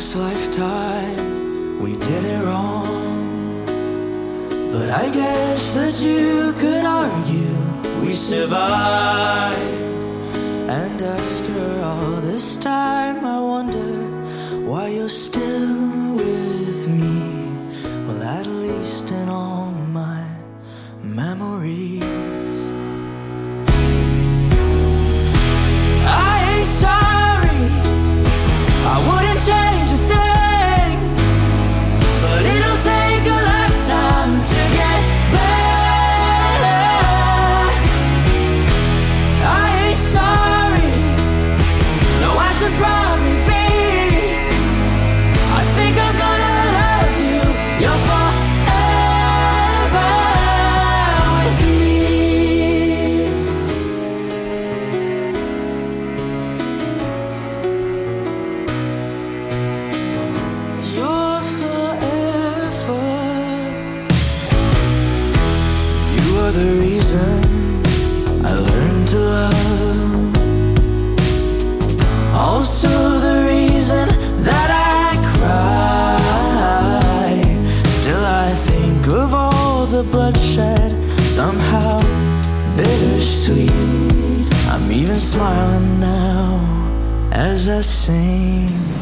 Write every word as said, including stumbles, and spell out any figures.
last lifetime we did it wrong, but I guess that you could argue we survived. And after all this time I wonder why you're still with me. Well, at least in all my memories. I ain't sorry, I wouldn't change a thing, but it'll take a lifetime to get better. I ain't sorry, no, I should probably be. I think I'm gonna love you, you're forever with me. You're forever. You are the reason I learned to love, also the reason that I cry. Still I think of all the bloodshed, somehow bittersweet. I'm even smiling now as I sing.